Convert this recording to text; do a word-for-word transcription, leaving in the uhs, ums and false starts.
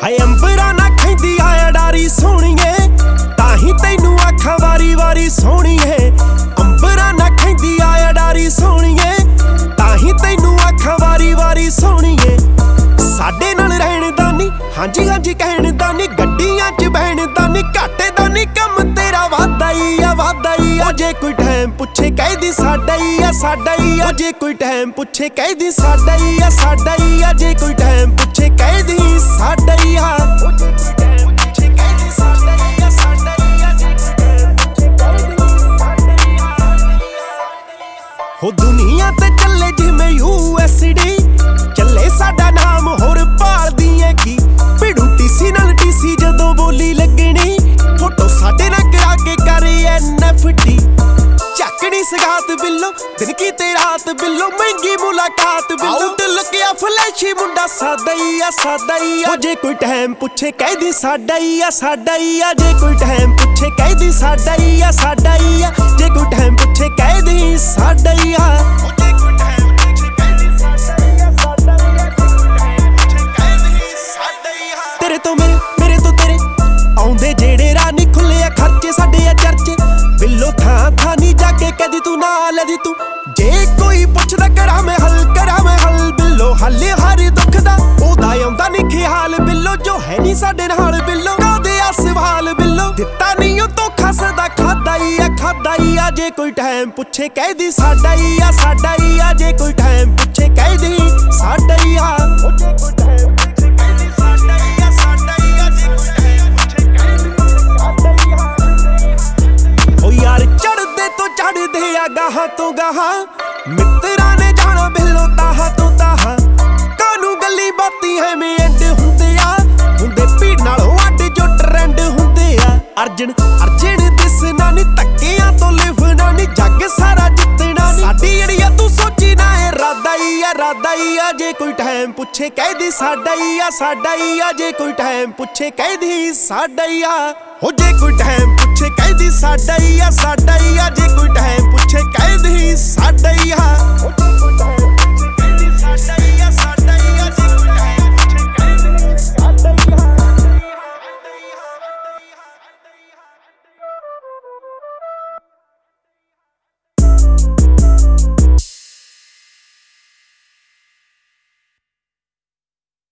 ਹਾਏ ਅੰਬਰਾਂ ਨਾ ਖੈਂਦੀ ਆ ਅਡਾਰੀ ਸੋਹਣੀਏ, ਤਾਹੀਂ ਤੈਨੂੰ ਆਖਾਂ ਵਾਰੀ ਵਾਰੀ ਸੋਹਣੀਏ। ਅੰਬਰਾਂ ਨਾ ਖੈਂਦੀ ਆ ਅਡਾਰੀ ਸੋਹਣੀਏ, ਤਾਹੀਂ ਤੈਨੂੰ ਆਖਾਂ ਵਾਰੀ ਵਾਰੀ ਸੋਹਣੀਏ। ਸਾਡੇ ਨਾਲ ਰਹਿਣ ਦਾ ਨੀ, ਹਾਂਜੀ ਹਾਂਜੀ ਕਹਿਣ ਦਾ ਨੀ, ਗੱਡੀਆਂ 'ਚ ਬਹਿਣ ਦਾ ਨੀ, ਘਾਟੇ ਦਾ ਨੀ, ਕੰਮ ਤੇਰਾ ਵਾਧਾ ਹੀ ਆ ਵਾਧਾ ਹੀ ਆ। ਜੇ ਕੋਈ ਟਾਈਮ ਪੁੱਛੇ ਕਹਿਦੀ ਸਾਡਾ ਹੀ ਆ ਸਾਡਾ ਹੀ ਆ। ਜੇ ਕੋਈ ਟਾਈਮ ਪੁੱਛੇ ਕਹਿਦੀ ਸਾਡਾ ਹੀ ਆ ਸਾਡਾ ਹੀ ਆ। ਜੇ ਕੋਈ ਟਾਈਮ ਪੁੱਛੇ ਕਹਿਦੀ ਸਾਡਾ ਹੀ ਆ। ਹੋ ਦੁਨੀਆ ਤੇ ਚੱਲੇ ਜਿਵੇਂ ਯੂ ਐਸ ਡੀ, ਚੱਲੇ ਸਾਡਾ ਨਾਮ ਹੋਰ ਭਾਲਦੀ ਏ ਕੀ। ਭਿੜੂ ਟੀਸੀ ਨਾਲ ਟੀਸੀ ਜਦੋਂ ਬੋਲੀ ਲੱਗਣੀ, ਫੋਟੋ ਸਾਡੇ ਨਾਲ ਕਰਾ ਕੇ ਕਰ ਐਨ ਐਫ ਟੀ। ਚੱਕਣੀ ਸਗਾਤ ਬਿੱਲੋ, ਦਿਨ ਕੀ ਤੇ ਰਾਤ ਬਿੱਲੋ, ਮਹਿੰਗੀ ਮੁਲਾਕਾਤ ਬਿੱਲੋ। ਦਿਲ ਕਿਆ ਫਲੈਸ਼ੀ ਮੁੰਡਾ ਸਾਦਾ ਹੀ ਆ ਸਾਦਾ ਹੀ ਆ। ਜੇ ਕੋਈ ਟਾਈਮ ਪੁੱਛੇ ਕਹਿਦੀ ਸਾਡਾ ਹੀ ਆ ਸਾਡਾ ਹੀ ਆ। ਜੇ ਕੋਈ ਟਾਈਮ ਪੁੱਛੇ ਕਹਿਦੀ ਸਾਡਾ ਹੀ ਆ ਸਾਡਾ ਹੀ ਆ। ਜੇ ਕੋਈ ਟਾਈਮ ਪੁੱਛੇ ਕਹਿਦੀ ਸਾਡਾ ਹੀ ਆ। ਤੇਰੇ ਤੋਂ ਮੇਰੇ ਮੇਰੇ ਤੋਂ ਤੇਰੇ ਆਉਂਦੇ ਜਿਹੜੇ ਰਾਹ ਨੀ ਖੁੱਲੇ ਆ ਖਰਚੇ ਸਾਡੇ ਆ ਚਰਚੇ। ਬਿੱਲੋ ਥਾਂ ਥਾਂ ਨੀ ਜਾ ਕੇ ਕਦੀ ਤੂੰ ਨਾ ਲੈਦੀ ਤੂੰ। ਜੇ ਕੋਈ ਪੁੱਛਦਾ ਕਰਾਂ ਮੈਂ ਹੱਲ ਕਰਾਂ ਮੈਂ ਹੱਲ। ਬਿੱਲੋ ਹੱਲੇ ਹਰ ਦੁੱਖ ਦਾ ਉਹਦਾ ਆਉਂਦਾ ਨੀ ਖਿਆਲ। ਬਿੱਲੋ ਜੋ ਹੈ ਨੀ ਸਾਡੇ ਨਾਲ ਬਿੱਲੋ ਕਾਹਦੇ ਆ ਸਵਾਲ। ਬਿੱਲੋ ਦਿੱਤਾ ਨੀ ਉਹ ਧੋਖਾ ਸਦਾ ਖਾਦਾ ਹੀ ਆ ਖਾਦਾ ਹੀ ਆ। ਜੇ ਕੋਈ ਟਾਈਮ ਪੁੱਛੇ ਕਹਿਦੀ ਸਾਡਾ ਹੀ ਆ ਸਾਡਾ ਹੀ ਆ। ਜੇ ਕੋਈ ਟਾਈਮ ਪੁੱਛੇ ਕਹਿਦੀ ਸਾਡਾ ਹੀ ਆ। ਚੜਦੇ ਆ ਗਾਹਾਂ ਤੋਂ ਗਾਹਾਂ, ਮਿੱਤਰਾਂ ਨੇ ਜਾਣਾ ਬਿੱਲੋ ਤਾਹਾਂ ਤੋਂ ਤਾਹਾਂ। ਕਾਨੂੰ ਗੱਲੀ ਬਾਤੀ ਐਵੇਂ ਐਂਡ ਹੁੰਦੇ ਆ, ਹੁੰਦੇ ਭੀੜ ਨਾਲੋਂ ਅੱਡ ਜੋ ਟਰੈਂਡ ਹੁੰਦੇ ਆ। ਅਰਜਨ ਅਰਜਨ ਦਿਸਣਾ ਨੀ, ਧੱਕਿਆਂ ਤੋਂ ਲਿਵਣਾ ਨੀ, ਜੱਗ ਸਾਰਾ ਜਿੱਤਣਾ ਨੀ। ਸਾਡੀ ਜਿਹੜੀਆ ਤੂੰ ਸੋਚੀ ਨਾ ਇਹ ਰਾਦਾ ਹੀ ਆ ਰਾਦਾ ਹੀ ਆ। ਜੇ ਕੋਈ ਟਾਈਮ ਪੁੱਛੇ ਕਹਿਦੀ ਸਾਡਾ ਹੀ ਆ ਸਾਡਾ ਹੀ ਆ। ਜੇ ਕੋਈ ਟਾਈਮ ਪੁੱਛੇ ਕਹਿਦੀ ਸਾਡਾ ਹੀ ਆ। ਹੋ ਜੇ ਕੋਈ ਟਾਈਮ ਪੁੱਛੇ ਕਹਿਦੀ ਸਾਡਾ ਹੀ ਆ ਸਾਡਾ ਹੀ ਆ। ਜੇ ਕੋਈ ਟਾਈਮ ਪੁੱਛੇ ਕਹਿਦੀ ਸਾਡਾ ਹੀ ਆ।